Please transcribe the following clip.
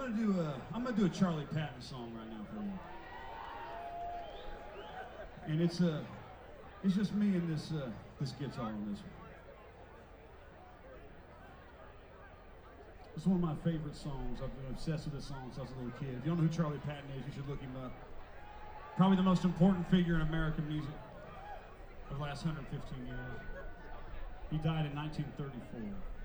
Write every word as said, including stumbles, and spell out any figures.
gonna do a I'm gonna do a Charlie Patton song right now for you, and it's a uh, it's just me and this uh, this guitar on this one. It's one of my favorite songs. I've been obsessed with this song since I was a little kid. If you don't know who Charlie Patton is, you should look him up. Probably the most important figure in American music for the last one hundred fifteen years. He died in nineteen thirty-four.